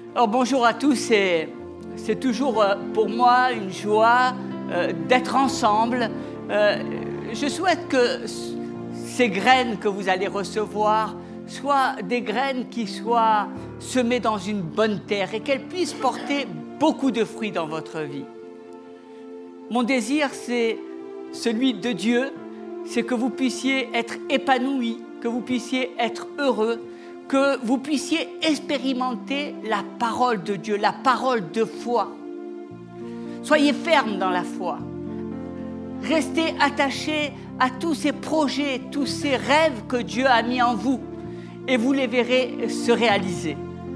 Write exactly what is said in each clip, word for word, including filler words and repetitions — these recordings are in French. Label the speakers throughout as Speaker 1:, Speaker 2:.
Speaker 1: Alors bonjour à tous, et c'est toujours pour moi une joie euh, d'être ensemble. Euh, je souhaite que ces graines que vous allez recevoir soient des graines qui soient semées dans une bonne terre et qu'elles puissent porter beaucoup de fruits dans votre vie. Mon désir, c'est celui de Dieu, c'est que vous puissiez être épanouis, que vous puissiez être heureux, que vous puissiez expérimenter la parole de Dieu, la parole de foi. Soyez fermes dans la foi. Restez attachés à tous ces projets, tous ces rêves que Dieu a mis en vous et vous les verrez se réaliser.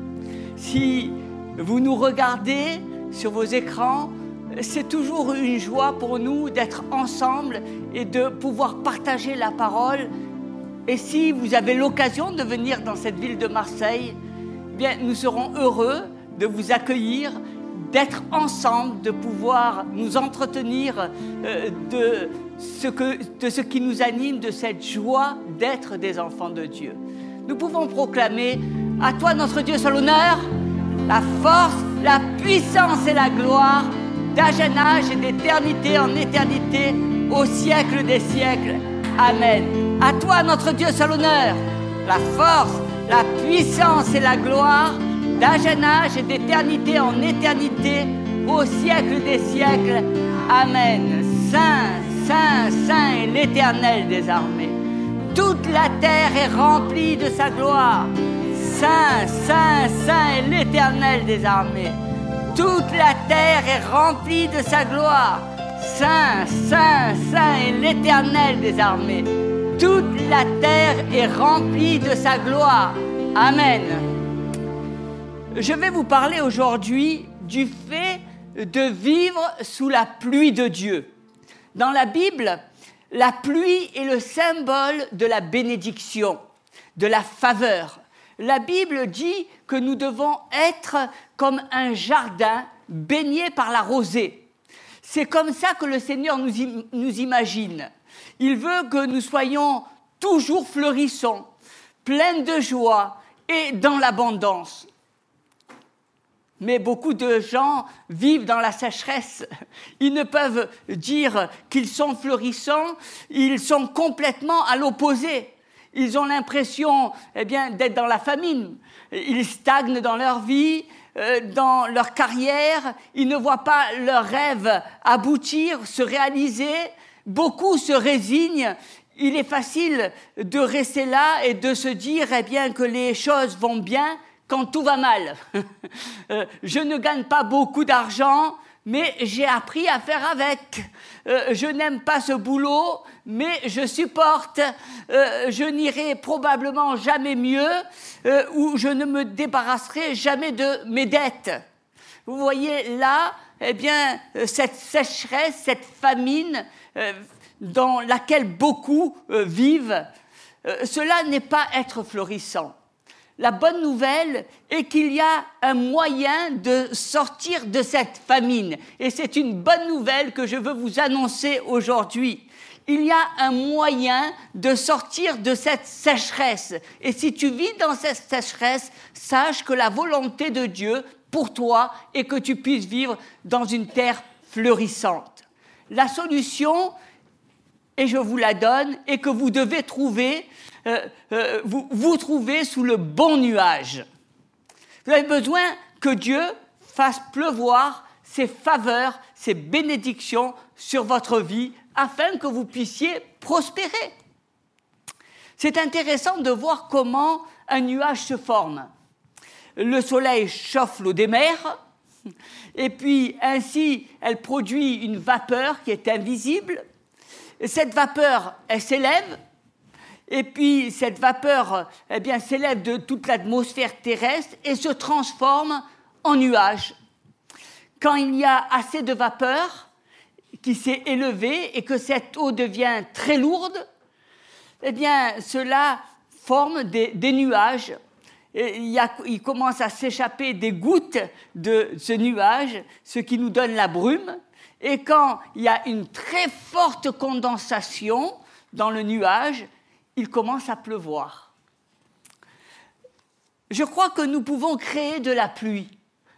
Speaker 1: Si vous nous regardez sur vos écrans, c'est toujours une joie pour nous d'être ensemble et de pouvoir partager la parole. Et si vous avez l'occasion de venir dans cette ville de Marseille, eh bien, nous serons heureux de vous accueillir, d'être ensemble, de pouvoir nous entretenir euh, de, ce que, de ce qui nous anime, de cette joie d'être des enfants de Dieu. Nous pouvons proclamer « À toi notre Dieu soit l'honneur, la force, la puissance et la gloire, d'âge en âge et d'éternité en éternité, au siècle des siècles. Amen. À toi, notre Dieu, soit l'honneur, la force, la puissance et la gloire, d'âge en âge et d'éternité en éternité, au siècle des siècles. Amen. Saint, Saint, Saint est l'Éternel des armées. Toute la terre est remplie de sa gloire. Saint, Saint, Saint est l'Éternel des armées. Toute la terre est remplie de sa gloire. Saint, Saint, Saint est l'Éternel des armées. Toute la terre est remplie de sa gloire. Amen. Je vais vous parler aujourd'hui du fait de vivre sous la pluie de Dieu. Dans la Bible, la pluie est le symbole de la bénédiction, de la faveur. La Bible dit que nous devons être comme un jardin baigné par la rosée. C'est comme ça que le Seigneur nous, im- nous imagine. Il veut que nous soyons toujours fleurissants, pleins de joie et dans l'abondance. Mais beaucoup de gens vivent dans la sécheresse. Ils ne peuvent dire qu'ils sont florissants, ils sont complètement à l'opposé. Ils ont l'impression eh bien, d'être dans la famine. Ils stagnent dans leur vie, euh, dans leur carrière. Ils ne voient pas leurs rêves aboutir, se réaliser. Beaucoup se résignent. Il est facile de rester là et de se dire eh bien, que les choses vont bien quand tout va mal. euh, je ne gagne pas beaucoup d'argent, mais j'ai appris à faire avec. Euh, je n'aime pas ce boulot, mais je supporte. Euh, je n'irai probablement jamais mieux, euh, ou je ne me débarrasserai jamais de mes dettes. Vous voyez là, eh bien, cette sécheresse, cette famine euh, dans laquelle beaucoup euh, vivent, euh, cela n'est pas être florissant. La bonne nouvelle est qu'il y a un moyen de sortir de cette famine. Et c'est une bonne nouvelle que je veux vous annoncer aujourd'hui. Il y a un moyen de sortir de cette sécheresse. Et si tu vis dans cette sécheresse, sache que la volonté de Dieu pour toi est que tu puisses vivre dans une terre fleurissante. La solution, et je vous la donne, est que vous devez trouver Euh, euh, vous vous trouvez sous le bon nuage. Vous avez besoin que Dieu fasse pleuvoir ses faveurs, ses bénédictions sur votre vie afin que vous puissiez prospérer. C'est intéressant de voir comment un nuage se forme. Le soleil chauffe l'eau des mers et puis ainsi elle produit une vapeur qui est invisible. Cette vapeur, elle s'élève. Et puis, cette vapeur eh bien, s'élève de toute l'atmosphère terrestre et se transforme en nuage. Quand il y a assez de vapeur qui s'est élevée et que cette eau devient très lourde, eh bien, cela forme des, des nuages. Et il, y a, il commence à s'échapper des gouttes de ce nuage, ce qui nous donne la brume. Et quand il y a une très forte condensation dans le nuage, il commence à pleuvoir. Je crois que nous pouvons créer de la pluie.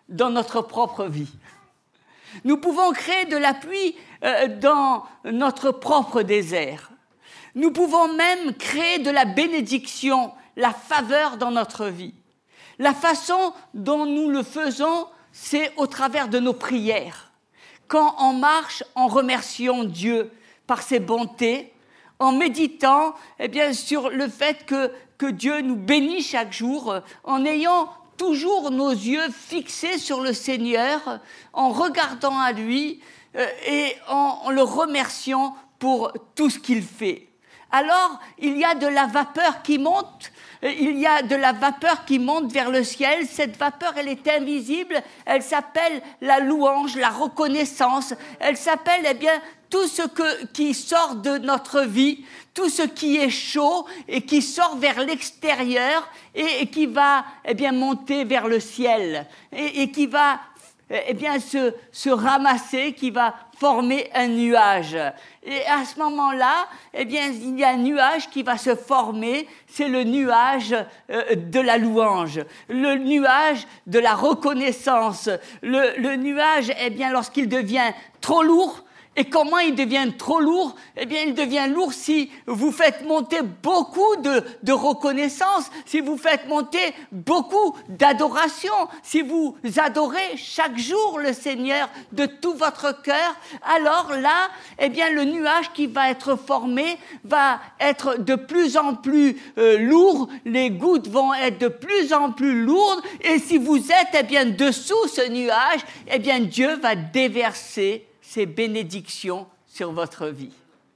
Speaker 1: dans notre propre vie. Nous pouvons créer de la pluie euh, dans notre propre désert. Nous pouvons même créer de la bénédiction, la faveur dans notre vie. La façon dont nous le faisons, c'est au travers de nos prières. Quand on marche en remerciant Dieu par ses bontés, en méditant eh bien, sur le fait que, que Dieu nous bénit chaque jour, en ayant toujours nos yeux fixés sur le Seigneur, en regardant à lui euh, et en, en le remerciant pour tout ce qu'il fait. Alors, il y a de la vapeur qui monte, il y a de la vapeur qui monte vers le ciel. Cette vapeur, elle est invisible, elle s'appelle la louange, la reconnaissance, elle s'appelle, eh bien, tout ce que, qui sort de notre vie, tout ce qui est chaud et qui sort vers l'extérieur et, et qui va, eh bien, monter vers le ciel et, et qui va, eh bien, se, se ramasser, qui va former un nuage. Et à ce moment-là, eh bien, il y a un nuage qui va se former, c'est le nuage euh, de la louange, le nuage de la reconnaissance, le, le nuage, eh bien, lorsqu'il devient trop lourd. Et comment il devient trop lourd? Eh bien, il devient lourd si vous faites monter beaucoup de, de reconnaissance, si vous faites monter beaucoup d'adoration, si vous adorez chaque jour le Seigneur de tout votre cœur, alors là, eh bien, le nuage qui va être formé va être de plus en plus euh, lourd, les gouttes vont être de plus en plus lourdes, et si vous êtes, eh bien, dessous ce nuage, eh bien, Dieu va déverser ses bénédictions sur votre vie.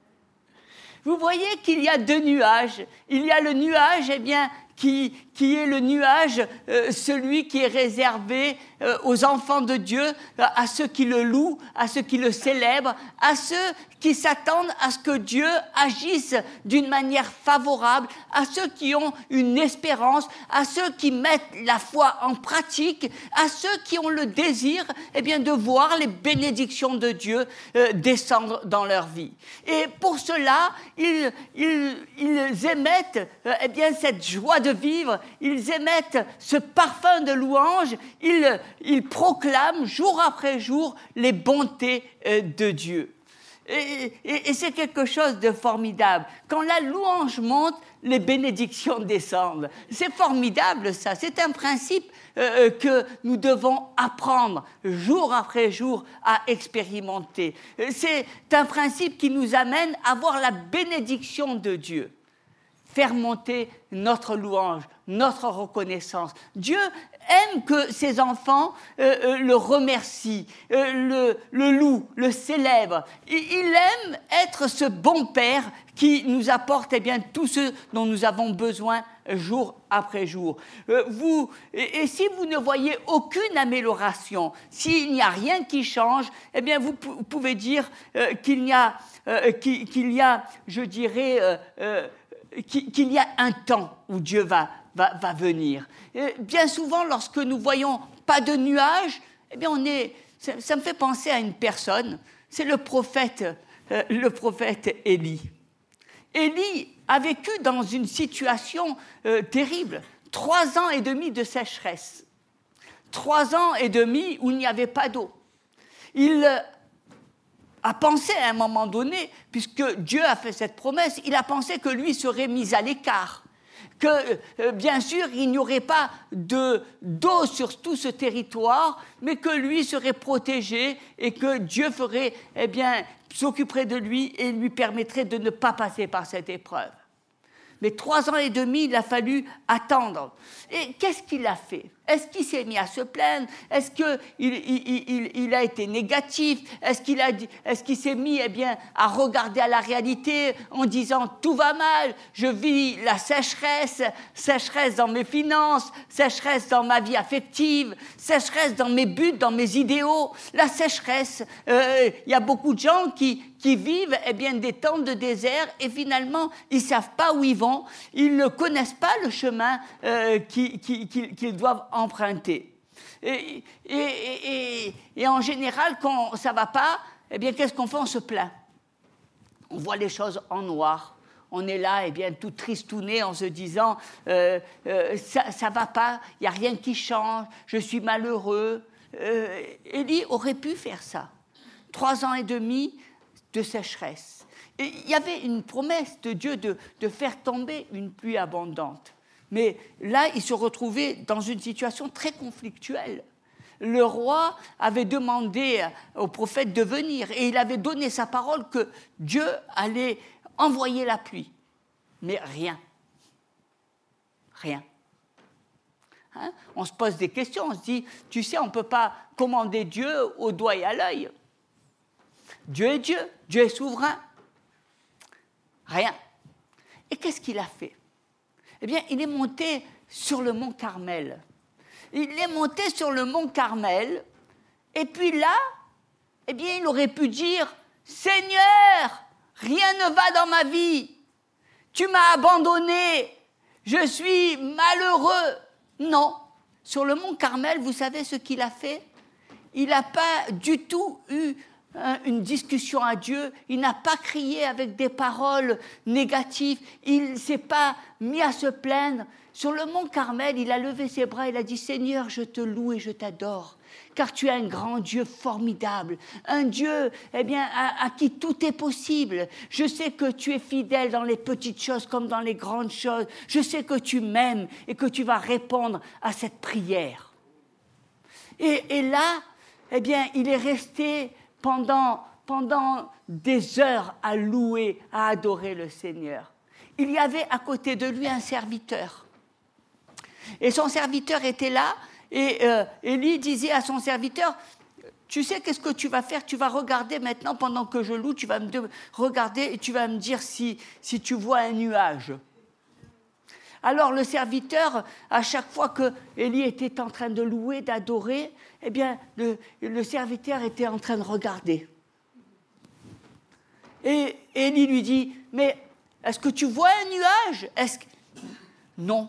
Speaker 1: Vous voyez qu'il y a deux nuages. Il y a le nuage, eh bien, qui, qui est le nuage, euh, celui qui est réservé euh, aux enfants de Dieu, à ceux qui le louent, à ceux qui le célèbrent, à ceux qui s'attendent à ce que Dieu agisse d'une manière favorable, à ceux qui ont une espérance, à ceux qui mettent la foi en pratique, à ceux qui ont le désir, eh bien, de voir les bénédictions de Dieu euh, descendre dans leur vie. Et pour cela, ils, ils, ils émettent euh, eh bien, cette joie de vivre, ils émettent ce parfum de louange, ils, ils proclament jour après jour les bontés euh, de Dieu. Et, et, et c'est quelque chose de formidable. Quand la louange monte, les bénédictions descendent. C'est formidable, ça. C'est un principe euh, que nous devons apprendre jour après jour à expérimenter. C'est un principe qui nous amène à voir la bénédiction de Dieu. Faire monter notre louange, notre reconnaissance. Dieu aime que ses enfants euh, euh, le remercient, euh, le, le louent, le célèbrent. Il, il aime être ce bon père qui nous apporte eh bien, tout ce dont nous avons besoin jour après jour. Euh, vous, et, et si vous ne voyez aucune amélioration, s'il n'y a rien qui change, eh bien vous, p- vous pouvez dire euh, qu'il y a, euh, qu'il, qu'il y a, je dirais, euh, euh, qu'il y a un temps où Dieu va, va, va venir. Et bien souvent, lorsque nous voyons pas de nuages, eh bien on est, ça, ça me fait penser à une personne, c'est le prophète, euh, le prophète Élie. Élie a vécu dans une situation euh, terrible, trois ans et demi de sécheresse, trois ans et demi où il n'y avait pas d'eau. Il euh, a pensé à un moment donné, puisque Dieu a fait cette promesse, il a pensé que lui serait mis à l'écart, que euh, bien sûr il n'y aurait pas de, d'eau sur tout ce territoire, mais que lui serait protégé et que Dieu ferait, eh bien, s'occuperait de lui et lui permettrait de ne pas passer par cette épreuve. Mais trois ans et demi, il a fallu attendre. Et qu'est-ce qu'il a fait? Est-ce qu'il s'est mis à se plaindre? Est-ce qu'il il, il, il a été négatif? Est-ce qu'il, a, est-ce qu'il s'est mis eh bien, à regarder à la réalité en disant « tout va mal, je vis la sécheresse, sécheresse dans mes finances, sécheresse dans ma vie affective, sécheresse dans mes buts, dans mes idéaux, la sécheresse, euh, il y a beaucoup de gens qui, qui vivent eh bien, des temps de désert et finalement, ils ne savent pas où ils vont, ils ne connaissent pas le chemin euh, qu'ils, qu'ils, qu'ils doivent emprunter. Et, et, et, et en général, quand ça ne va pas, eh bien, qu'est-ce qu'on fait? On se plaint. On voit les choses en noir. On est là, eh bien, tout tristouné en se disant euh, euh, « ça ne va pas, il n'y a rien qui change, je suis malheureux ». euh, Élie aurait pu faire ça. Trois ans et demi de sécheresse. Et il y avait une promesse de Dieu de, de faire tomber une pluie abondante. Mais là, il se retrouvait dans une situation très conflictuelle. Le roi avait demandé au prophète de venir et il avait donné sa parole que Dieu allait envoyer la pluie. Mais rien. Rien. Hein? On se pose des questions, on se dit, tu sais, on ne peut pas commander Dieu au doigt et à l'œil. Dieu est Dieu, Dieu est souverain. Rien. Et qu'est-ce qu'il a fait? Eh bien, il est monté sur le mont Carmel. Il est monté sur le mont Carmel, et puis là, eh bien, il aurait pu dire, Seigneur, rien ne va dans ma vie, tu m'as abandonné, je suis malheureux. Non, sur le mont Carmel, vous savez ce qu'il a fait? Il n'a pas du tout eu hein, une discussion à Dieu, il n'a pas crié avec des paroles négatives, il ne s'est pas mis à se plaindre. Sur le mont Carmel, il a levé ses bras, il a dit « Seigneur, je te loue et je t'adore, car tu es un grand Dieu formidable, un Dieu eh bien, à, à qui tout est possible. Je sais que tu es fidèle dans les petites choses comme dans les grandes choses. Je sais que tu m'aimes et que tu vas répondre à cette prière. » Et, et là, eh bien, il est resté pendant, pendant des heures à louer, à adorer le Seigneur. Il y avait à côté de lui un serviteur. Et son serviteur était là, et euh, Élie disait à son serviteur, tu sais qu'est-ce que tu vas faire? Tu vas regarder maintenant, pendant que je loue, tu vas me de- regarder et tu vas me dire si, si tu vois un nuage. Alors le serviteur, à chaque fois que Élie était en train de louer, d'adorer, eh bien, le, le serviteur était en train de regarder. Et Élie lui dit, mais est-ce que tu vois un nuage? Est-ce que... Non.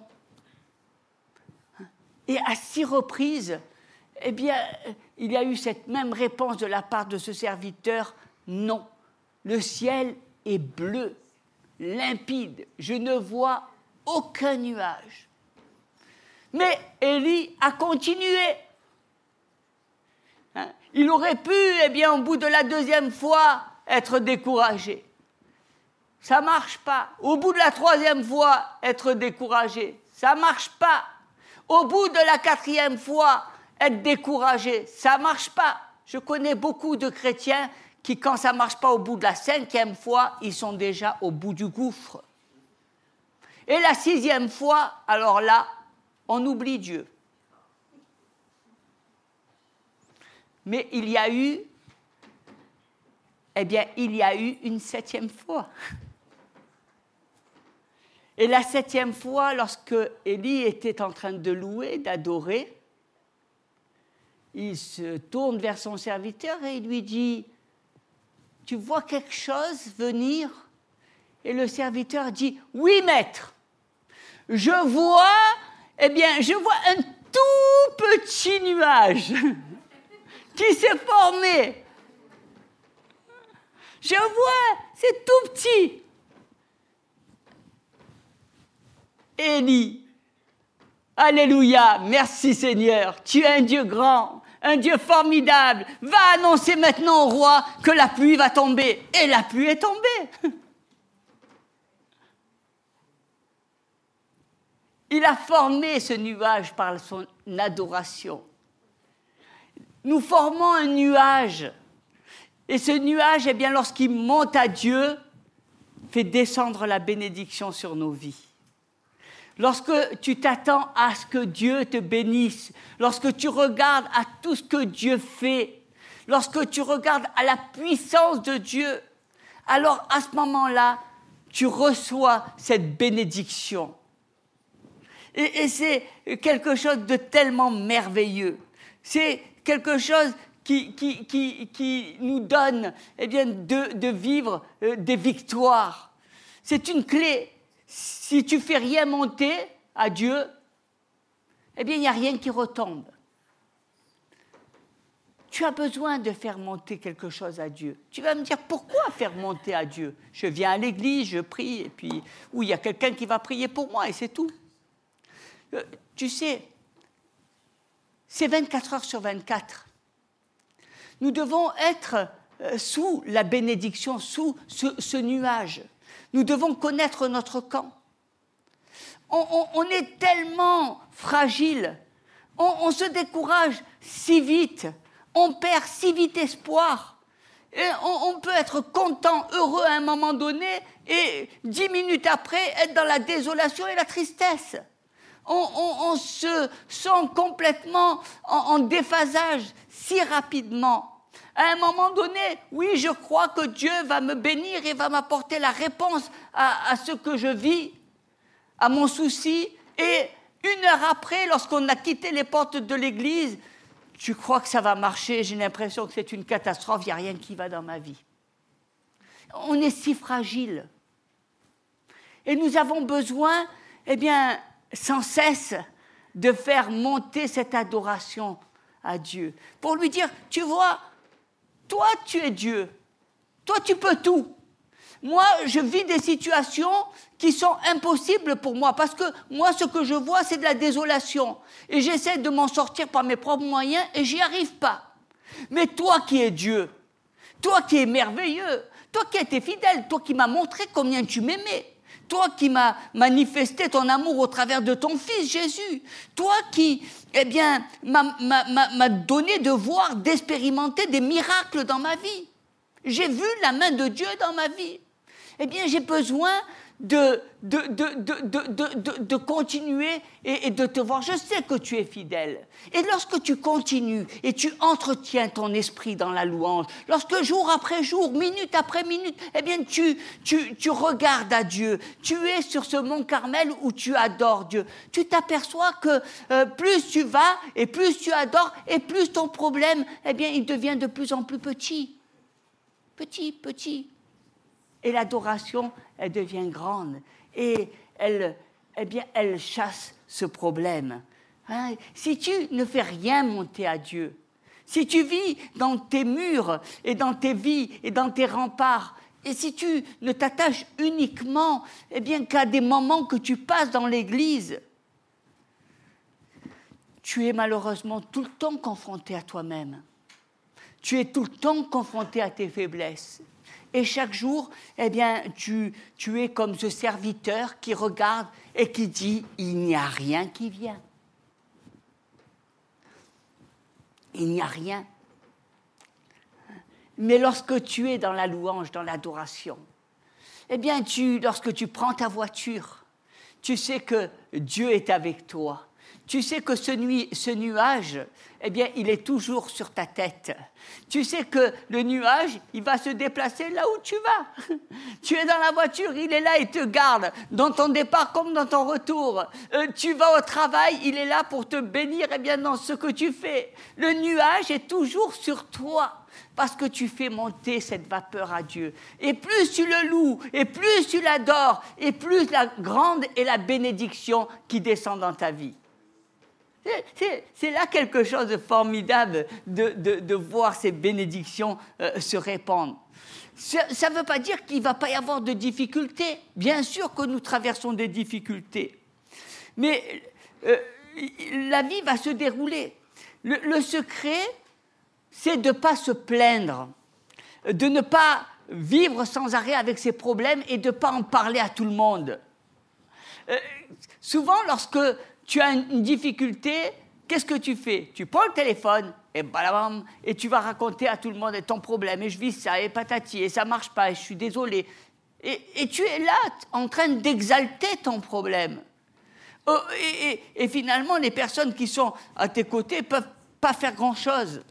Speaker 1: Et à six reprises, eh bien, il y a eu cette même réponse de la part de ce serviteur, non. Le ciel est bleu, limpide, je ne vois aucun nuage. Mais Élie a continué. Hein? Il aurait pu, eh bien, au bout de la deuxième fois, être découragé. Ça ne marche pas. Au bout de la troisième fois, être découragé. Ça ne marche pas. Au bout de la quatrième fois, être découragé, ça ne marche pas. Je connais beaucoup de chrétiens qui, quand ça ne marche pas au bout de la cinquième fois, ils sont déjà au bout du gouffre. Et la sixième fois, alors là, on oublie Dieu. Mais il y a eu, eh bien, il y a eu une septième fois. Et la septième fois, lorsque Élie était en train de louer, d'adorer, il se tourne vers son serviteur et il lui dit « Tu vois quelque chose venir ?» Et le serviteur dit « Oui, maître, je vois, eh bien, je vois un tout petit nuage qui s'est formé. Je vois, c'est tout petit. » Élie, alléluia, merci Seigneur, tu es un Dieu grand, un Dieu formidable, va annoncer maintenant au roi que la pluie va tomber. Et la pluie est tombée. Il a formé ce nuage par son adoration. Nous formons un nuage. Et ce nuage, eh bien, lorsqu'il monte à Dieu, fait descendre la bénédiction sur nos vies. Lorsque tu t'attends à ce que Dieu te bénisse, lorsque tu regardes à tout ce que Dieu fait, lorsque tu regardes à la puissance de Dieu, alors à ce moment-là, tu reçois cette bénédiction. Et, et c'est quelque chose de tellement merveilleux. C'est quelque chose qui, qui, qui, qui nous donne eh bien, de, de vivre euh, des victoires. C'est une clé. Si tu ne fais rien monter à Dieu, eh bien, il n'y a rien qui retombe. Tu as besoin de faire monter quelque chose à Dieu. Tu vas me dire, pourquoi faire monter à Dieu? Je viens à l'église, je prie, et puis, ou il y a quelqu'un qui va prier pour moi, et c'est tout. Euh, tu sais, c'est vingt-quatre heures sur vingt-quatre. Nous devons être sous la bénédiction, sous ce, ce nuage. Nous devons connaître notre camp. On, on, on est tellement fragile, on, on se décourage si vite, on perd si vite espoir. Et on, on peut être content, heureux à un moment donné, et dix minutes après, être dans la désolation et la tristesse. On, on, on se sent complètement en, en déphasage si rapidement. À un moment donné, oui, je crois que Dieu va me bénir et va m'apporter la réponse à, à ce que je vis, à mon souci. Et une heure après, lorsqu'on a quitté les portes de l'église, tu crois que ça va marcher, j'ai l'impression que c'est une catastrophe, il n'y a rien qui va dans ma vie. On est si fragile. Et nous avons besoin, eh bien, sans cesse, de faire monter cette adoration à Dieu. Pour lui dire, tu vois, toi, tu es Dieu. Toi, tu peux tout. Moi, je vis des situations qui sont impossibles pour moi, parce que moi, ce que je vois, c'est de la désolation. Et j'essaie de m'en sortir par mes propres moyens, et j'y arrive pas. Mais toi qui es Dieu, toi qui es merveilleux, toi qui étais fidèle, toi qui m'as montré combien tu m'aimais, toi qui m'as manifesté ton amour au travers de ton Fils Jésus, toi qui, eh bien, m'a, m'a, m'a donné de voir, d'expérimenter des miracles dans ma vie. J'ai vu la main de Dieu dans ma vie. Eh bien, j'ai besoin de, de, de, de, de, de, de, de continuer et, et de te voir. Je sais que tu es fidèle. Et lorsque tu continues et tu entretiens ton esprit dans la louange, lorsque jour après jour, minute après minute, eh bien, tu, tu, tu regardes à Dieu. Tu es sur ce mont Carmel où tu adores Dieu. Tu t'aperçois que euh, plus tu vas et plus tu adores et plus ton problème, eh bien, il devient de plus en plus petit. Petit, petit. Et l'adoration, elle devient grande. Et elle, eh bien, elle chasse ce problème. Hein? Si tu ne fais rien monter à Dieu, si tu vis dans tes murs et dans tes vies et dans tes remparts, et si tu ne t'attaches uniquement eh bien, qu'à des moments que tu passes dans l'église, tu es malheureusement tout le temps confronté à toi-même. Tu es tout le temps confronté à tes faiblesses. Et chaque jour, eh bien, tu, tu es comme ce serviteur qui regarde et qui dit « il n'y a rien qui vient ». Il n'y a rien. Mais lorsque tu es dans la louange, dans l'adoration, eh bien, tu, lorsque tu prends ta voiture, tu sais que Dieu est avec toi. Tu sais que ce, nuit, ce nuage, eh bien, il est toujours sur ta tête. Tu sais que le nuage, il va se déplacer là où tu vas. Tu es dans la voiture, il est là et te garde, dans ton départ comme dans ton retour. Euh, tu vas au travail, il est là pour te bénir eh bien, dans ce que tu fais. Le nuage est toujours sur toi, parce que tu fais monter cette vapeur à Dieu. Et plus tu le loues, et plus tu l'adores, et plus la grande est la bénédiction qui descend dans ta vie. C'est, c'est, c'est là quelque chose de formidable de, de, de voir ces bénédictions euh, se répandre. Ça ne veut pas dire qu'il ne va pas y avoir de difficultés. Bien sûr que nous traversons des difficultés. Mais euh, la vie va se dérouler. Le, le secret, c'est de ne pas se plaindre, de ne pas vivre sans arrêt avec ses problèmes et de ne pas en parler à tout le monde. Euh, souvent, lorsque tu as une difficulté, qu'est-ce que tu fais? Tu prends le téléphone et, badabam, et tu vas raconter à tout le monde ton problème. Et je vis ça, et patati, et ça ne marche pas, et je suis désolé. Et, et tu es là en train d'exalter ton problème. Oh, et, et, et finalement, les personnes qui sont à tes côtés ne peuvent pas faire grand-chose.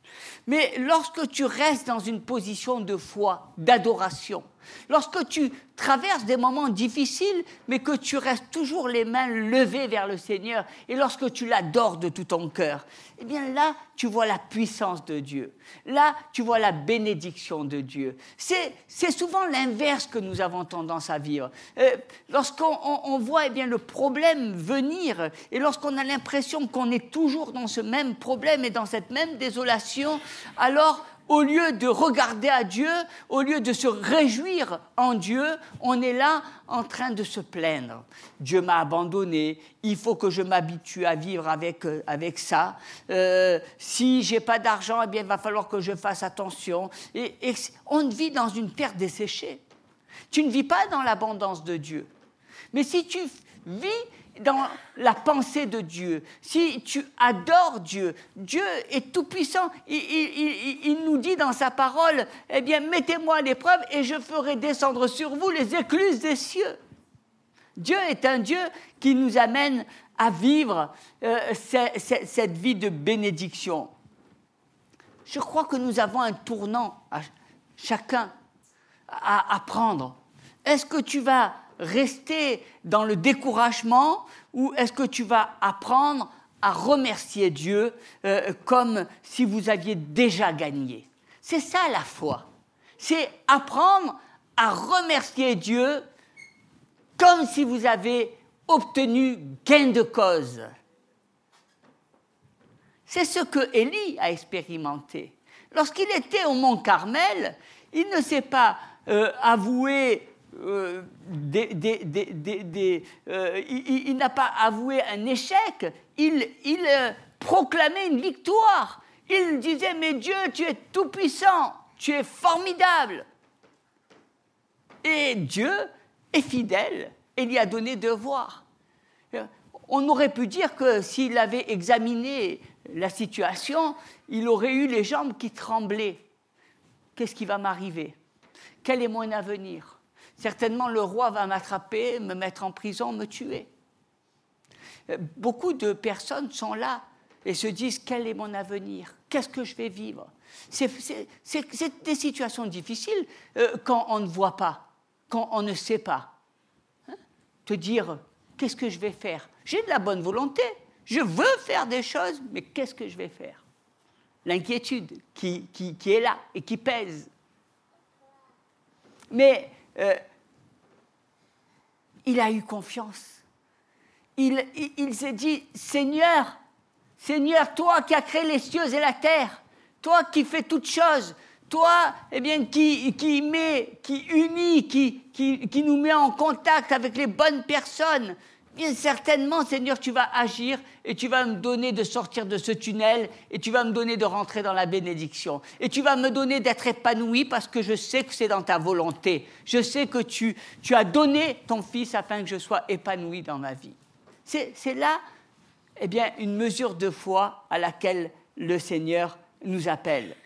Speaker 1: Mais lorsque tu restes dans une position de foi, d'adoration, lorsque tu traverses des moments difficiles, mais que tu restes toujours les mains levées vers le Seigneur, et lorsque tu l'adores de tout ton cœur, eh bien là, tu vois la puissance de Dieu. Là, tu vois la bénédiction de Dieu. C'est, c'est souvent l'inverse que nous avons tendance à vivre. Euh, lorsqu'on on, on voit eh bien, le problème venir, et lorsqu'on a l'impression qu'on est toujours dans ce même problème et dans cette même désolation, alors au lieu de regarder à Dieu, au lieu de se réjouir en Dieu, on est là en train de se plaindre. Dieu m'a abandonné, il faut que je m'habitue à vivre avec, euh, avec ça. Euh, si je n'ai pas d'argent, eh bien, il va falloir que je fasse attention. Et, et on vit dans une terre desséchée. Tu ne vis pas dans l'abondance de Dieu. Mais si tu vis dans la pensée de Dieu, si tu adores Dieu, Dieu est tout-puissant, il, il, il, il nous dit dans sa parole, eh bien, mettez-moi à l'épreuve et je ferai descendre sur vous les écluses des cieux. Dieu est un Dieu qui nous amène à vivre euh, cette, cette, cette vie de bénédiction. Je crois que nous avons un tournant à chacun à, à prendre. Est-ce que tu vas rester dans le découragement ou est-ce que tu vas apprendre à remercier Dieu euh, comme si vous aviez déjà gagné? C'est ça la foi. C'est apprendre à remercier Dieu comme si vous avez obtenu gain de cause. C'est ce que Élie a expérimenté. Lorsqu'il était au mont Carmel, il ne s'est pas euh, avoué Euh, des, des, des, des, des, euh, il, il n'a pas avoué un échec, il, il euh, proclamait une victoire. Il disait, mais Dieu, tu es tout-puissant, tu es formidable. Et Dieu est fidèle et lui a donné devoir. On aurait pu dire que s'il avait examiné la situation, il aurait eu les jambes qui tremblaient. Qu'est-ce qui va m'arriver? Quel est mon avenir? Certainement, le roi va m'attraper, me mettre en prison, me tuer. Beaucoup de personnes sont là et se disent, quel est mon avenir? Qu'est-ce que je vais vivre? C'est, c'est, c'est, c'est des situations difficiles euh, quand on ne voit pas, quand on ne sait pas. Hein? Te dire, qu'est-ce que je vais faire? J'ai de la bonne volonté, je veux faire des choses, mais qu'est-ce que je vais faire? L'inquiétude qui, qui, qui est là et qui pèse. Mais Euh, il a eu confiance. Il, il, il s'est dit, Seigneur, Seigneur, toi qui as créé les cieux et la terre, toi qui fais toutes choses, toi eh bien, qui, qui, met, qui unit, qui, qui, qui nous met en contact avec les bonnes personnes, bien certainement, Seigneur, tu vas agir et tu vas me donner de sortir de ce tunnel et tu vas me donner de rentrer dans la bénédiction. Et tu vas me donner d'être épanoui parce que je sais que c'est dans ta volonté. Je sais que tu, tu as donné ton Fils afin que je sois épanoui dans ma vie. C'est, c'est là, eh bien, une mesure de foi à laquelle le Seigneur nous appelle.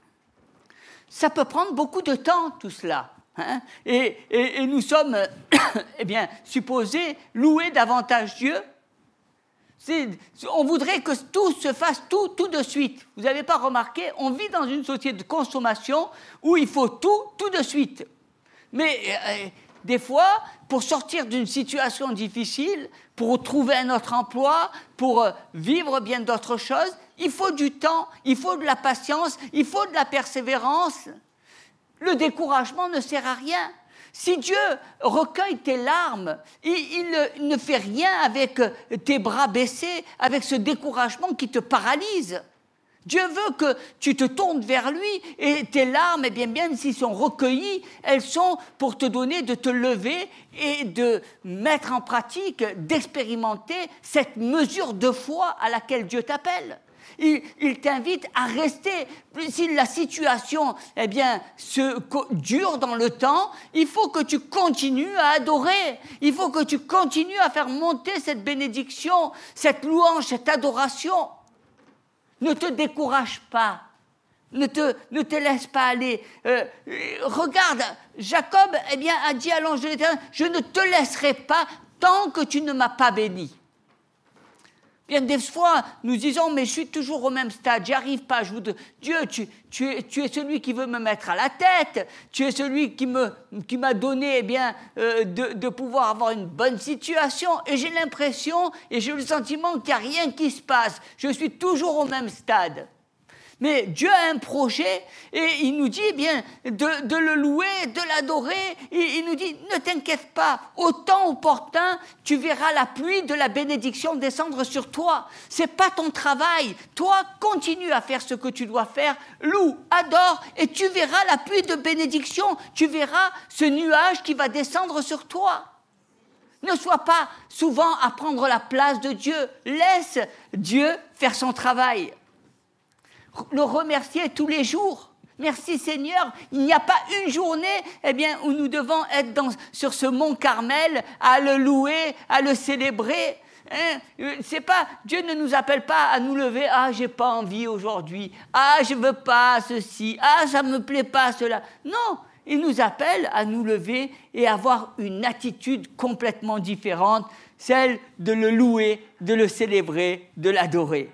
Speaker 1: Ça peut prendre beaucoup de temps, tout cela. Hein? Et, et, et nous sommes eh bien, supposés louer davantage Dieu. C'est, on voudrait que tout se fasse tout, tout de suite. Vous n'avez pas remarqué, on vit dans une société de consommation où il faut tout, tout de suite. Mais euh, des fois, pour sortir d'une situation difficile, pour trouver un autre emploi, pour euh, vivre bien d'autres choses, il faut du temps, il faut de la patience, il faut de la persévérance. Le découragement ne sert à rien. Si Dieu recueille tes larmes, il, il ne fait rien avec tes bras baissés, avec ce découragement qui te paralyse. Dieu veut que tu te tournes vers lui et tes larmes, eh bien, bien s'ils sont recueillies, elles sont pour te donner de te lever et de mettre en pratique, d'expérimenter cette mesure de foi à laquelle Dieu t'appelle. Il, il t'invite à rester. Si la situation eh bien, se dure dans le temps, il faut que tu continues à adorer. Il faut que tu continues à faire monter cette bénédiction, cette louange, cette adoration. Ne te décourage pas. Ne te, ne te laisse pas aller. Euh, regarde, Jacob eh bien, a dit à l'ange de l'Éternel, je ne te laisserai pas tant que tu ne m'as pas béni. Bien des fois, nous disons, mais je suis toujours au même stade, j'y arrive pas. Je vous dis, Dieu, tu, tu, es, tu es celui qui veut me mettre à la tête, tu es celui qui, me, qui m'a donné eh bien, euh, de, de pouvoir avoir une bonne situation. Et j'ai l'impression, et j'ai le sentiment qu'il n'y a rien qui se passe. Je suis toujours au même stade. Mais Dieu a un projet et il nous dit eh bien de, de le louer, de l'adorer. Et il nous dit, ne t'inquiète pas, au temps opportun, tu verras la pluie de la bénédiction descendre sur toi. Ce n'est pas ton travail. Toi, continue à faire ce que tu dois faire. Loue, adore et tu verras la pluie de bénédiction. Tu verras ce nuage qui va descendre sur toi. Ne sois pas souvent à prendre la place de Dieu. Laisse Dieu faire son travail. Le remercier tous les jours. Merci Seigneur, il n'y a pas une journée eh bien, où nous devons être dans, sur ce mont Carmel à le louer, à le célébrer. Hein? C'est pas, Dieu ne nous appelle pas à nous lever, « Ah, j'ai pas envie aujourd'hui. Ah, je veux pas ceci. Ah, ça me plaît pas cela. » Non, il nous appelle à nous lever et avoir une attitude complètement différente, celle de le louer, de le célébrer, de l'adorer.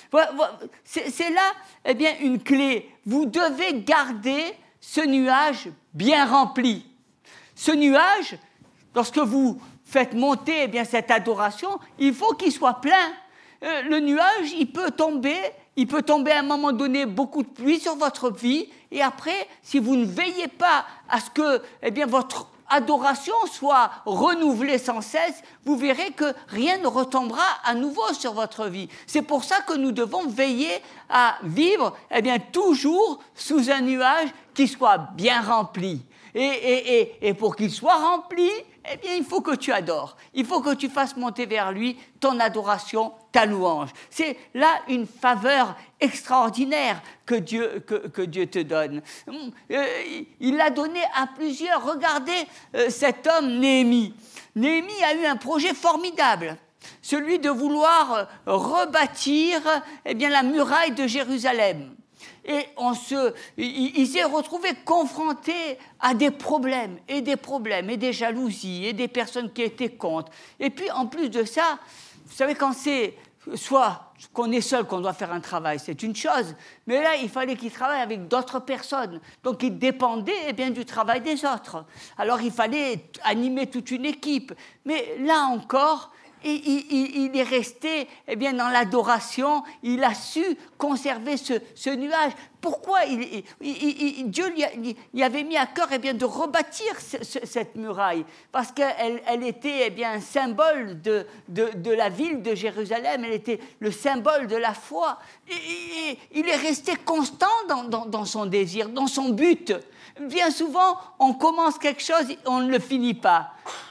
Speaker 1: C'est, c'est là eh bien, une clé. Vous devez garder ce nuage bien rempli. Ce nuage, lorsque vous faites monter eh bien, cette adoration, il faut qu'il soit plein. Euh, le nuage, il peut tomber, il peut tomber à un moment donné beaucoup de pluie sur votre vie, et après, si vous ne veillez pas à ce que eh bien, votre adoration soit renouvelée sans cesse, vous verrez que rien ne retombera à nouveau sur votre vie. C'est pour ça que nous devons veiller à vivre eh bien, toujours sous un nuage qui soit bien rempli. Et, et, et, et pour qu'il soit rempli, eh bien, il faut que tu adores. Il faut que tu fasses monter vers lui ton adoration, ta louange. C'est là une faveur extraordinaire que Dieu, que, que Dieu te donne. Euh, il l'a donné à plusieurs. Regardez euh, cet homme, Néhémie. Néhémie a eu un projet formidable, celui de vouloir euh, rebâtir eh bien, la muraille de Jérusalem. Et on se, il, il s'est retrouvé confronté à des problèmes, et des problèmes, et des jalousies, et des personnes qui étaient contre. Et puis, en plus de ça, vous savez, quand c'est soit qu'on est seul, qu'on doit faire un travail, c'est une chose. Mais là, il fallait qu'il travaille avec d'autres personnes. Donc, il dépendait eh bien, du travail des autres. Alors, il fallait animer toute une équipe. Mais là encore, Et il, il, il est resté eh bien, dans l'adoration, il a su conserver ce, ce nuage. Pourquoi il, il, il, il, Dieu lui, a, lui avait mis à cœur eh bien, de rebâtir ce, ce, cette muraille, parce qu'elle elle était eh bien, un symbole de, de, de la ville de Jérusalem, elle était le symbole de la foi. Et, et, il est resté constant dans, dans, dans son désir, dans son but. Bien souvent, on commence quelque chose et on ne le finit pas.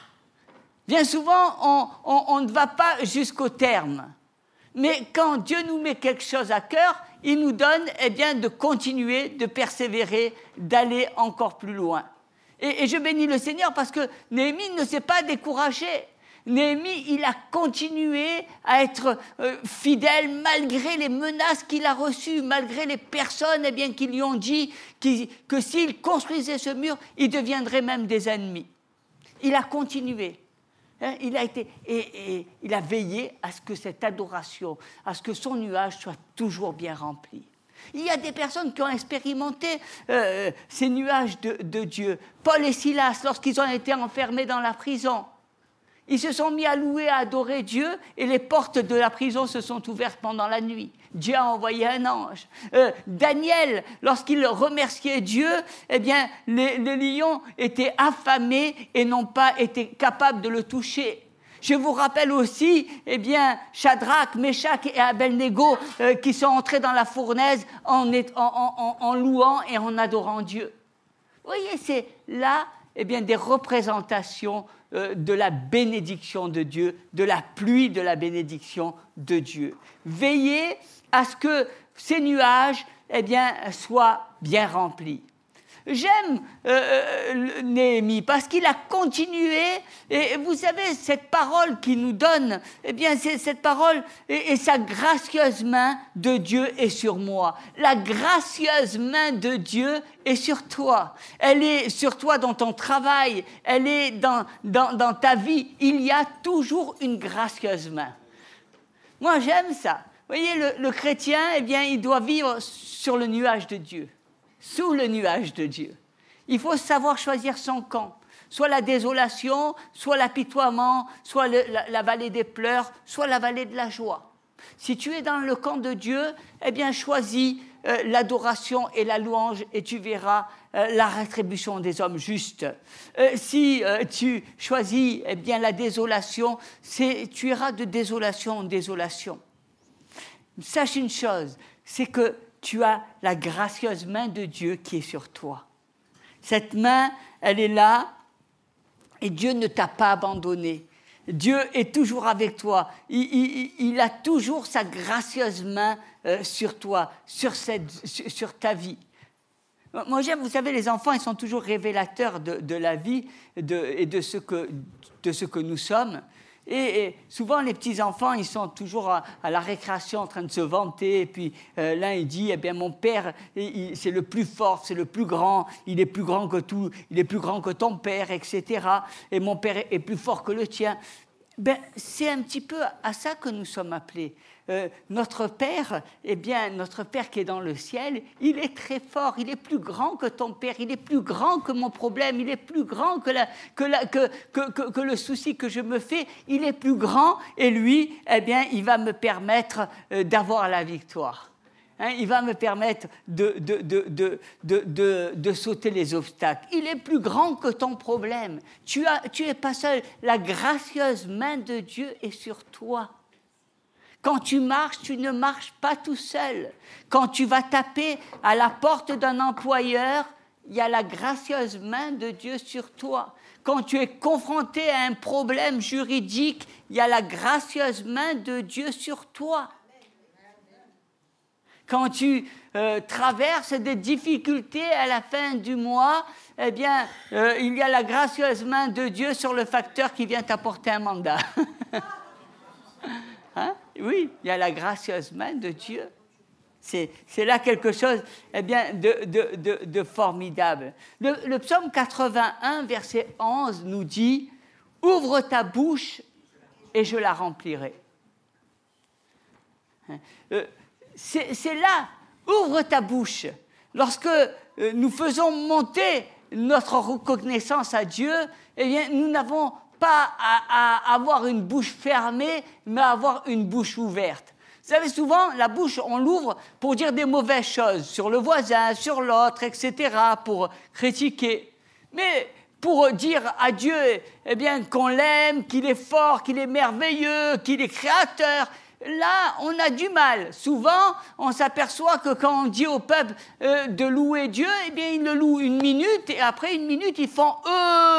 Speaker 1: Bien souvent, on, on, on ne va pas jusqu'au terme. Mais quand Dieu nous met quelque chose à cœur, il nous donne eh bien, de continuer, de persévérer, d'aller encore plus loin. Et, et je bénis le Seigneur parce que Néhémie ne s'est pas découragé. Néhémie, il a continué à être euh, fidèle malgré les menaces qu'il a reçues, malgré les personnes eh bien, qui lui ont dit qui, que s'il construisait ce mur, ils deviendraient même des ennemis. Il a continué. Hein, il a été, et, et il a veillé à ce que cette adoration, à ce que son nuage soit toujours bien rempli. Il y a des personnes qui ont expérimenté euh, ces nuages de, de Dieu. Paul et Silas, lorsqu'ils ont été enfermés dans la prison, ils se sont mis à louer, à adorer Dieu, et les portes de la prison se sont ouvertes pendant la nuit. Dieu a envoyé un ange. Euh, Daniel, lorsqu'il remerciait Dieu, eh bien, les, les lions étaient affamés et n'ont pas été capables de le toucher. Je vous rappelle aussi, eh bien, Shadrach, Meshach et Abednego euh, qui sont entrés dans la fournaise en, en, en, en louant et en adorant Dieu. Vous voyez, c'est là, eh bien, des représentations euh, de la bénédiction de Dieu, de la pluie de la bénédiction de Dieu. Veillez à ce que ces nuages, eh bien, soient bien remplis. J'aime euh, Néhémie parce qu'il a continué, et vous savez, cette parole qu'il nous donne, eh bien, c'est cette parole, et, et sa gracieuse main de Dieu est sur moi. La gracieuse main de Dieu est sur toi. Elle est sur toi dans ton travail, elle est dans, dans, dans ta vie. Il y a toujours une gracieuse main. Moi, j'aime ça. Vous voyez, le, le chrétien, eh bien, il doit vivre sur le nuage de Dieu. Sous le nuage de Dieu. Il faut savoir choisir son camp. Soit la désolation, soit l'apitoiement, soit le, la, la vallée des pleurs, soit la vallée de la joie. Si tu es dans le camp de Dieu, eh bien choisis euh, l'adoration et la louange et tu verras euh, la rétribution des hommes justes. Euh, si euh, tu choisis eh bien, la désolation, c'est, tu iras de désolation en désolation. Sache une chose, c'est que tu as la gracieuse main de Dieu qui est sur toi. Cette main, elle est là et Dieu ne t'a pas abandonné. Dieu est toujours avec toi. Il, il, il a toujours sa gracieuse main euh, sur toi, sur, cette, sur, sur ta vie. Moi, j'aime, vous savez, les enfants, ils sont toujours révélateurs de, de la vie de, et de ce, que, de ce que nous sommes. Et, et souvent, les petits-enfants, ils sont toujours à, à la récréation en train de se vanter. Et puis, euh, l'un, il dit, eh bien, mon père, il, c'est le plus fort, c'est le plus grand. Il est plus grand que tout, il est plus grand que ton père, et cetera. Et mon père est plus fort que le tien. Ben, c'est un petit peu à ça que nous sommes appelés. Euh, notre Père, eh bien, notre Père qui est dans le ciel, il est très fort, il est plus grand que ton Père, il est plus grand que mon problème, il est plus grand que, la, que, la, que, que, que, que le souci que je me fais, il est plus grand et lui, eh bien, il va me permettre euh, d'avoir la victoire. Hein, il va me permettre de, de, de, de, de, de, de sauter les obstacles. Il est plus grand que ton problème. Tu as, tu n'es pas seul. La gracieuse main de Dieu est sur toi. Quand tu marches, tu ne marches pas tout seul. Quand tu vas taper à la porte d'un employeur, il y a la gracieuse main de Dieu sur toi. Quand tu es confronté à un problème juridique, il y a la gracieuse main de Dieu sur toi. Quand tu euh, traverses des difficultés à la fin du mois, eh bien, euh, il y a la gracieuse main de Dieu sur le facteur qui vient t'apporter un mandat. Hein? Oui, il y a la gracieuse main de Dieu. C'est, c'est là quelque chose eh bien, de, de, de, de formidable. Le, le psaume quatre-vingt-un, verset onze, nous dit « Ouvre ta bouche et je la remplirai. » euh, C'est, c'est là, ouvre ta bouche. Lorsque euh, nous faisons monter notre reconnaissance à Dieu, eh bien, nous n'avons pas à, à avoir une bouche fermée, mais à avoir une bouche ouverte. Vous savez, souvent, la bouche, on l'ouvre pour dire des mauvaises choses sur le voisin, sur l'autre, et cetera, pour critiquer. Mais pour dire à Dieu eh bien, qu'on l'aime, qu'il est fort, qu'il est merveilleux, qu'il est créateur, là, on a du mal. Souvent, on s'aperçoit que quand on dit au peuple euh, de louer Dieu, eh bien, ils le louent une minute, et après une minute, ils font « euh ».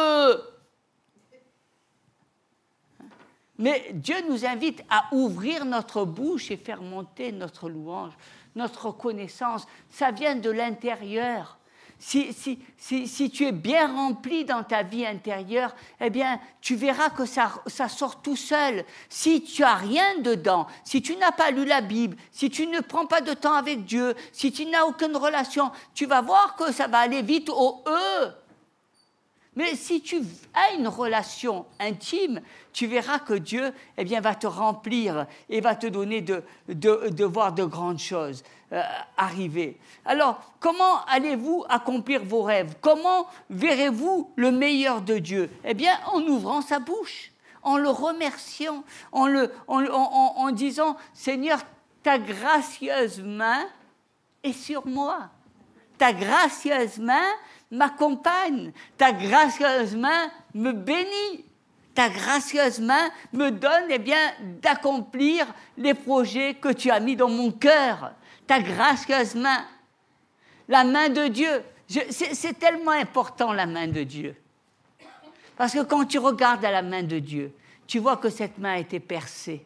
Speaker 1: Mais Dieu nous invite à ouvrir notre bouche et faire monter notre louange, notre reconnaissance. Ça vient de l'intérieur. Si, si, si, si tu es bien rempli dans ta vie intérieure, eh bien, tu verras que ça, ça sort tout seul. Si tu n'as rien dedans, si tu n'as pas lu la Bible, si tu ne prends pas de temps avec Dieu, si tu n'as aucune relation, tu vas voir que ça va aller vite au « eux ». Mais si tu as une relation intime, tu verras que Dieu eh bien, va te remplir et va te donner de, de, de voir de grandes choses euh, arriver. Alors, comment allez-vous accomplir vos rêves? Comment verrez-vous le meilleur de Dieu? Eh bien, en ouvrant sa bouche, en le remerciant, en, le, en, en, en disant « Seigneur, ta gracieuse main est sur moi. Ta gracieuse main m'accompagne, ta gracieuse main me bénit, ta gracieuse main me donne eh bien, d'accomplir les projets que tu as mis dans mon cœur. Ta gracieuse main, la main de Dieu. Je, c'est, c'est tellement important la main de Dieu. Parce que quand tu regardes à la main de Dieu, tu vois que cette main a été percée.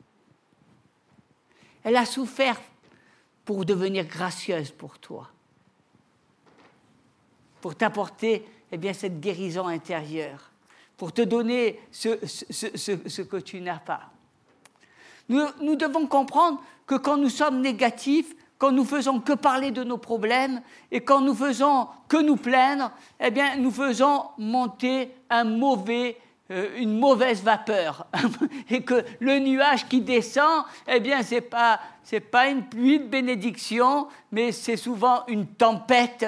Speaker 1: Elle a souffert pour devenir gracieuse pour toi. Pour t'apporter eh bien, cette guérison intérieure, pour te donner ce, ce, ce, ce que tu n'as pas. Nous, nous devons comprendre que quand nous sommes négatifs, quand nous faisons que parler de nos problèmes et quand nous faisons que nous plaindre, eh bien, nous faisons monter un mauvais, euh, une mauvaise vapeur. Et que le nuage qui descend, eh bien, ce n'est pas, c'est pas une pluie de bénédiction, mais c'est souvent une tempête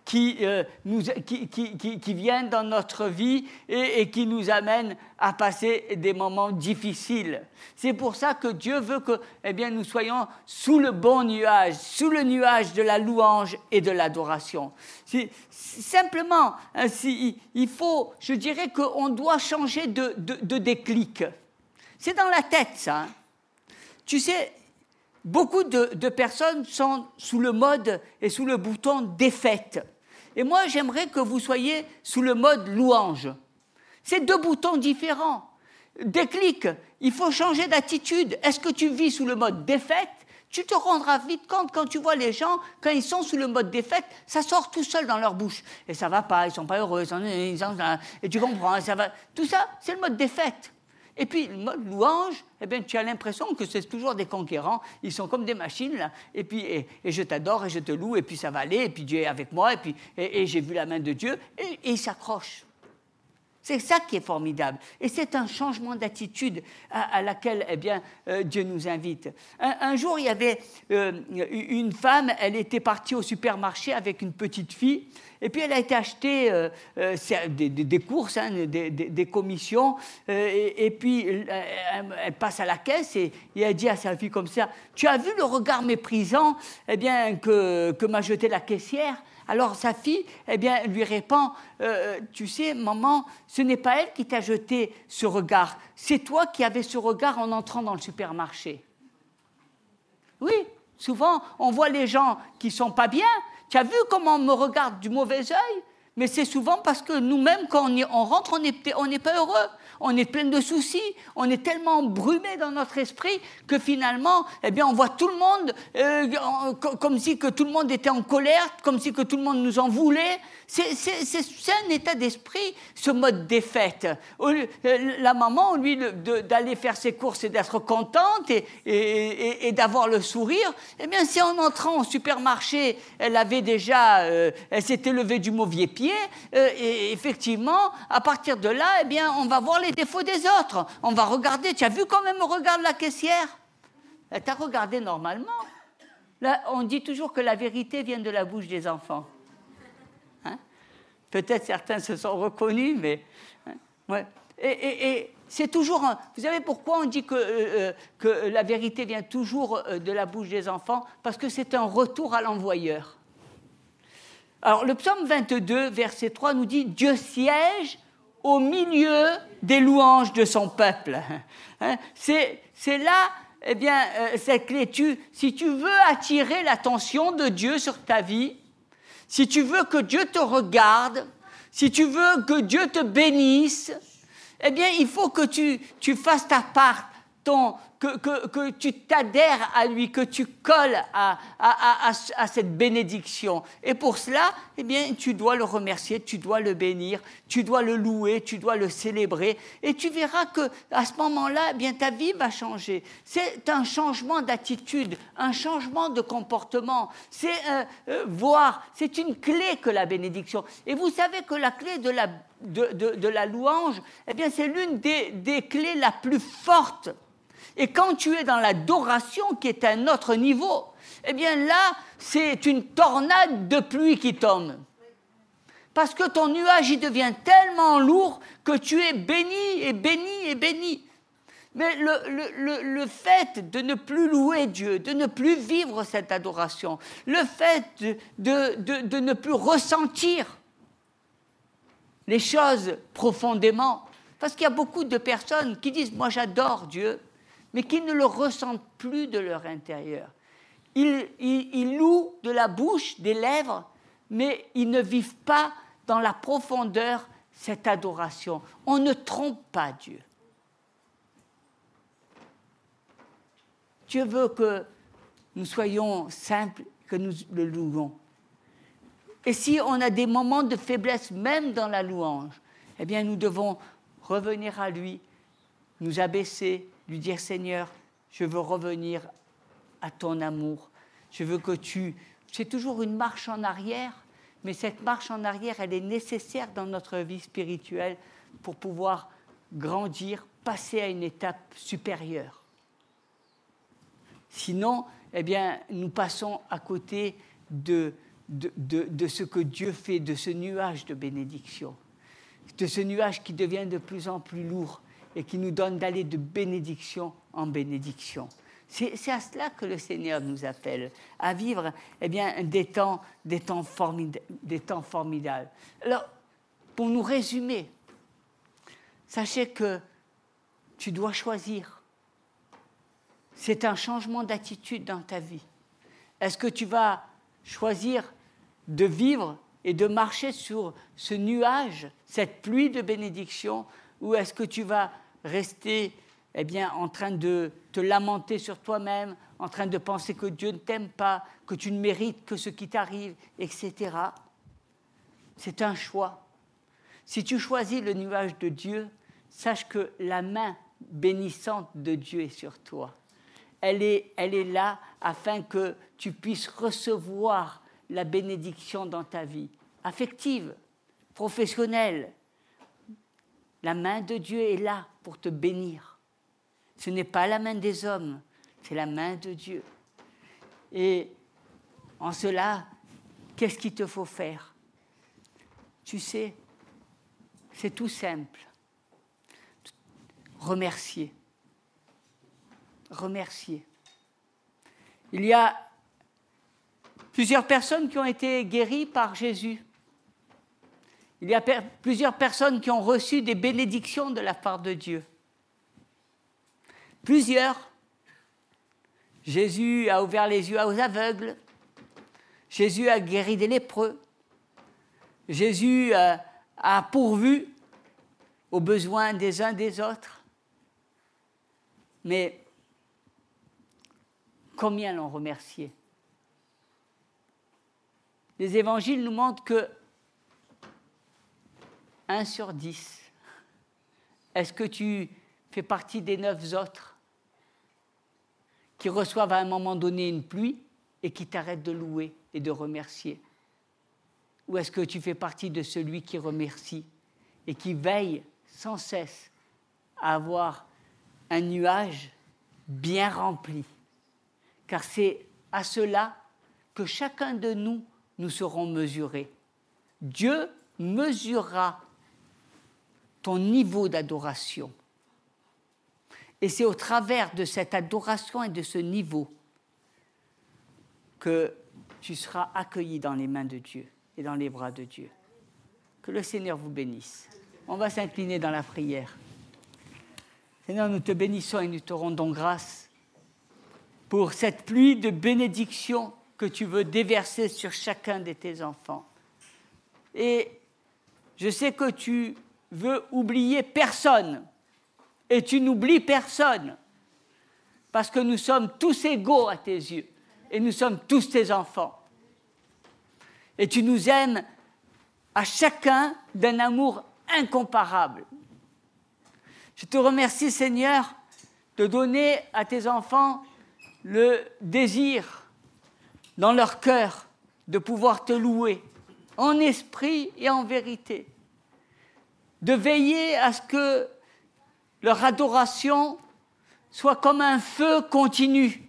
Speaker 1: qui, euh, nous, qui, qui, qui, qui viennent dans notre vie et, et qui nous amènent à passer des moments difficiles. C'est pour ça que Dieu veut que eh bien, nous soyons sous le bon nuage, sous le nuage de la louange et de l'adoration. C'est, c'est simplement, hein, c'est, il faut, je dirais qu'on doit changer de, de, de déclic. C'est dans la tête, ça. Hein. Tu sais, beaucoup de, de personnes sont sous le mode et sous le bouton défaite. Et moi, j'aimerais que vous soyez sous le mode louange. C'est deux boutons différents. Déclic, il faut changer d'attitude. Est-ce que tu vis sous le mode défaite ? Tu te rendras vite compte quand tu vois les gens, quand ils sont sous le mode défaite, ça sort tout seul dans leur bouche. Et ça va pas, ils sont pas heureux, ils sont, ils sont, et tu comprends, ça va. Tout ça, c'est le mode défaite. Et puis, le mode louange, eh bien, tu as l'impression que c'est toujours des conquérants. Ils sont comme des machines, là. Et puis, et, et je t'adore, et je te loue, et puis ça va aller, et puis Dieu est avec moi, et puis et, et j'ai vu la main de Dieu, et, et ils s'accrochent. C'est ça qui est formidable. Et c'est un changement d'attitude à, à laquelle eh bien, euh, Dieu nous invite. Un, un jour, il y avait euh, une femme, elle était partie au supermarché avec une petite fille, et puis elle a été acheter euh, euh, des, des, des courses, hein, des, des, des commissions, euh, et, et puis euh, elle passe à la caisse et, et elle dit à sa fille comme ça, « Tu as vu le regard méprisant eh bien, que, que m'a jeté la caissière ?» Alors sa fille, eh bien, lui répond, euh, tu sais, maman, ce n'est pas elle qui t'a jeté ce regard, c'est toi qui avais ce regard en entrant dans le supermarché. Oui, souvent, on voit les gens qui ne sont pas bien. Tu as vu comment on me regarde du mauvais œil ? Mais c'est souvent parce que nous-mêmes, quand on, y, on rentre, on n'est pas heureux. On est plein de soucis, on est tellement embrumé dans notre esprit que finalement, eh bien, on voit tout le monde euh, comme si que tout le monde était en colère, comme si que tout le monde nous en voulait. C'est, c'est, c'est, c'est un état d'esprit, ce mode défaite. La maman, au lieu de, d'aller faire ses courses et d'être contente et, et, et, et d'avoir le sourire, eh bien, si en entrant au supermarché, elle avait déjà, euh, elle s'était levée du mauvais pied, euh, et effectivement, à partir de là, eh bien, on va voir les défauts des autres. On va regarder, tu as vu quand même me regarde la caissière ? Elle t'a regardé normalement. Là, on dit toujours que la vérité vient de la bouche des enfants. Hein ? Peut-être certains se sont reconnus, mais... Hein, ouais. Et, et, et c'est toujours... Un, vous savez pourquoi on dit que, euh, que la vérité vient toujours de la bouche des enfants ? Parce que c'est un retour à l'envoyeur. Alors, le psaume vingt-deux, verset trois, nous dit « Dieu siège au milieu des louanges de son peuple. » Hein, c'est, c'est là, eh bien, euh, cette clé. Tu, si tu veux attirer l'attention de Dieu sur ta vie, si tu veux que Dieu te regarde, si tu veux que Dieu te bénisse, eh bien, il faut que tu, tu fasses ta part, ton, que, que, que tu t'adhères à lui, que tu colles à, à, à, à cette bénédiction. Et pour cela, eh bien, tu dois le remercier, tu dois le bénir, tu dois le louer, tu dois le célébrer. Et tu verras qu'à ce moment-là, eh bien, ta vie va changer. C'est un changement d'attitude, un changement de comportement. C'est euh, euh, voir, c'est une clé que la bénédiction. Et vous savez que la clé de la, de, de, de la louange, eh bien, c'est l'une des, des clés la plus forte. Et quand tu es dans l'adoration, qui est à un autre niveau, eh bien là, c'est une tornade de pluie qui tombe. Parce que ton nuage, il devient tellement lourd que tu es béni et béni et béni. Mais le, le, le, le fait de ne plus louer Dieu, de ne plus vivre cette adoration, le fait de, de, de, de ne plus ressentir les choses profondément, parce qu'il y a beaucoup de personnes qui disent « moi j'adore Dieu », mais qui ne le ressentent plus de leur intérieur. Ils, ils, ils louent de la bouche, des lèvres, mais ils ne vivent pas dans la profondeur cette adoration. On ne trompe pas Dieu. Dieu veut que nous soyons simples, que nous le louons. Et si on a des moments de faiblesse, même dans la louange, eh bien nous devons revenir à lui, nous abaisser, lui dire « Seigneur, je veux revenir à ton amour. Je veux que tu... » C'est toujours une marche en arrière, mais cette marche en arrière, elle est nécessaire dans notre vie spirituelle pour pouvoir grandir, passer à une étape supérieure. Sinon, eh bien, nous passons à côté de, de, de, de ce que Dieu fait, de ce nuage de bénédiction, de ce nuage qui devient de plus en plus lourd et qui nous donne d'aller de bénédiction en bénédiction. C'est, c'est à cela que le Seigneur nous appelle, à vivre eh bien, des, temps, des, temps formida- des temps formidables. Alors, pour nous résumer, sachez que tu dois choisir. C'est un changement d'attitude dans ta vie. Est-ce que tu vas choisir de vivre et de marcher sur ce nuage, cette pluie de bénédiction, ou est-ce que tu vas rester eh bien, en train de te lamenter sur toi-même, en train de penser que Dieu ne t'aime pas, que tu ne mérites que ce qui t'arrive, et cetera. C'est un choix. Si tu choisis le nuage de Dieu, sache que la main bénissante de Dieu est sur toi. Elle est, elle est là afin que tu puisses recevoir la bénédiction dans ta vie, affective, professionnelle. La main de Dieu est là pour te bénir. Ce n'est pas la main des hommes, c'est la main de Dieu. Et en cela, qu'est-ce qu'il te faut faire? Tu sais, c'est tout simple. Remercier. Remercier. Il y a plusieurs personnes qui ont été guéries par Jésus. Il y a per- plusieurs personnes qui ont reçu des bénédictions de la part de Dieu. Plusieurs. Jésus a ouvert les yeux aux aveugles. Jésus a guéri des lépreux. Jésus a, a pourvu aux besoins des uns des autres. Mais combien l'ont remercié? Les évangiles nous montrent que un sur dix. Est-ce que tu fais partie des neuf autres qui reçoivent à un moment donné une pluie et qui t'arrêtent de louer et de remercier? Ou est-ce que tu fais partie de celui qui remercie et qui veille sans cesse à avoir un nuage bien rempli? Car c'est à cela que chacun de nous, nous serons mesurés. Dieu mesurera ton niveau d'adoration. Et c'est au travers de cette adoration et de ce niveau que tu seras accueilli dans les mains de Dieu et dans les bras de Dieu. Que le Seigneur vous bénisse. On va s'incliner dans la prière. Seigneur, nous te bénissons et nous te rendons grâce pour cette pluie de bénédiction que tu veux déverser sur chacun de tes enfants. Et je sais que tu veux oublier personne, et tu n'oublies personne, parce que nous sommes tous égaux à tes yeux, et nous sommes tous tes enfants. Et tu nous aimes à chacun d'un amour incomparable. Je te remercie, Seigneur, de donner à tes enfants le désir dans leur cœur de pouvoir te louer en esprit et en vérité, de veiller à ce que leur adoration soit comme un feu continu,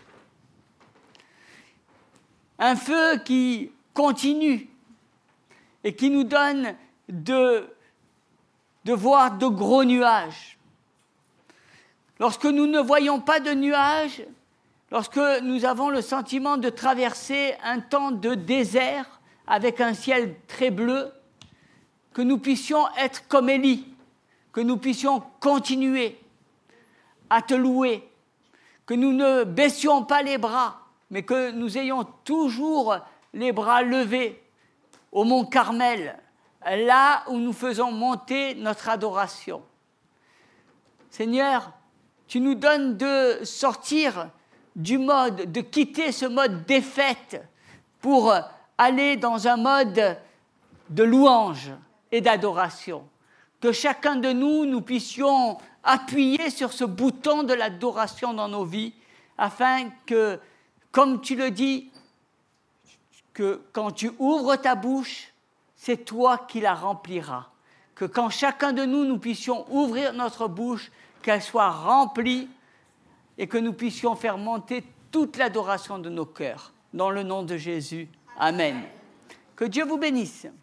Speaker 1: un feu qui continue et qui nous donne de, de voir de gros nuages. Lorsque nous ne voyons pas de nuages, lorsque nous avons le sentiment de traverser un temps de désert avec un ciel très bleu, que nous puissions être comme Élie, que nous puissions continuer à te louer, que nous ne baissions pas les bras, mais que nous ayons toujours les bras levés au mont Carmel, là où nous faisons monter notre adoration. Seigneur, tu nous donnes de sortir du mode, de quitter ce mode défaite pour aller dans un mode de louange et d'adoration. Que chacun de nous, nous puissions appuyer sur ce bouton de l'adoration dans nos vies, afin que, comme tu le dis, que quand tu ouvres ta bouche, c'est toi qui la rempliras. Que quand chacun de nous, nous puissions ouvrir notre bouche, qu'elle soit remplie et que nous puissions faire monter toute l'adoration de nos cœurs. Dans le nom de Jésus. Amen. Que Dieu vous bénisse.